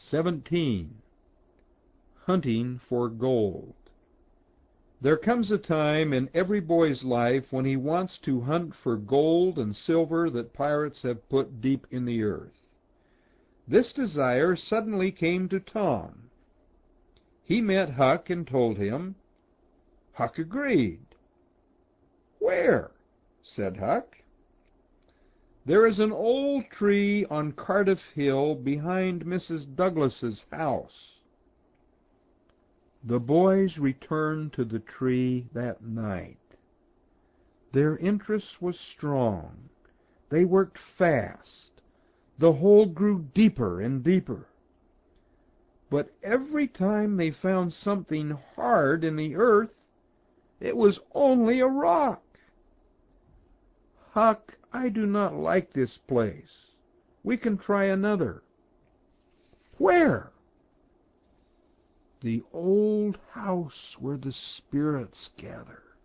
17. Hunting for gold. There comes a time in every boy's life when he wants to hunt for gold and silver that pirates have put deep in the earth. This desire suddenly came to Tom. He met Huck and told him. Huck agreed. "Where?" said Huck. "There is an old tree on Cardiff Hill behind Mrs. Douglas's house." The boys returned to the tree that night. Their interest was strong. They worked fast. The hole grew deeper and deeper. But every time they found something hard in the earth, it was only a rock. "Huck, I do not like this place. We can try another." "Where?" "The old house where the spirits gather."